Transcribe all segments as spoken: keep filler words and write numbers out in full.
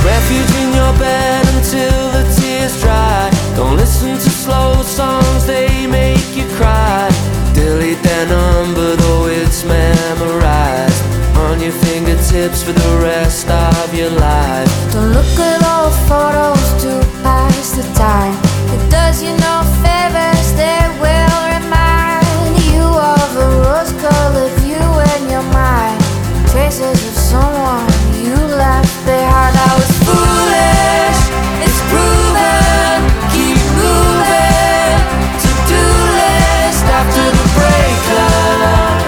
Refuge in your bed until the tears dry. Don't listen to slow songs, they make you cry. Delete their number though it's memorized on your fingertips for the rest of your life. Don't look at old photos to pass the time. It does you no favors, they will remind you of a rose-colored view in your mind. Traces of someone you left behind. I was foolish, it's proven. Keep moving, to-do list after the breakup.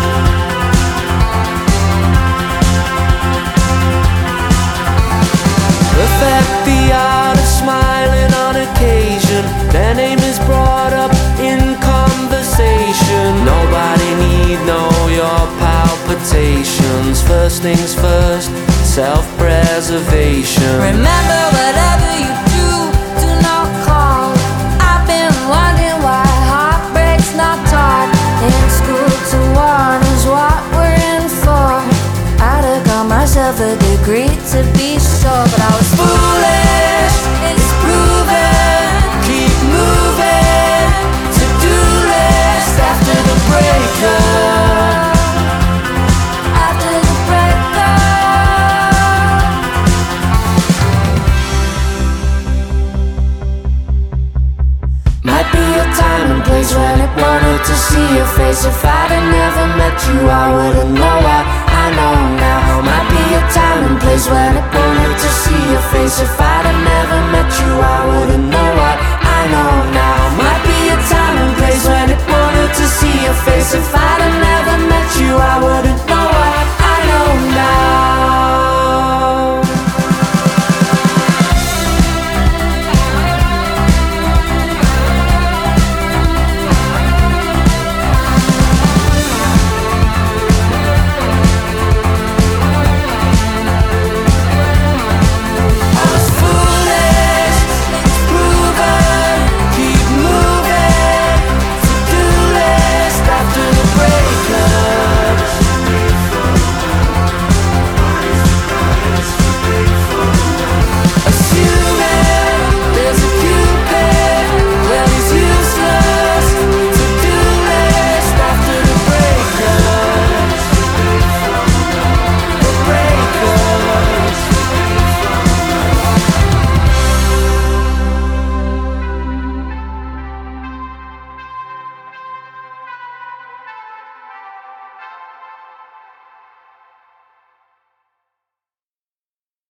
Perfect the art of smiling on occasion. Their name is brought up in conversation. Nobody need know your palpitations. First things first, self-preservation. Remember, whatever you do, do not call. I've been wondering why heartbreak's not taught in school. To warn is what we're in for. I'd have got myself a degree to be sure, but I was foolish, it's proven. Keep moving, to-do list after the breakup. After the breakup. Might be a time and place when it wanted to see your face. If I'd have never met you, I wouldn't know what I know now. Might be a time and place when it wanted to see your face. If I'd have never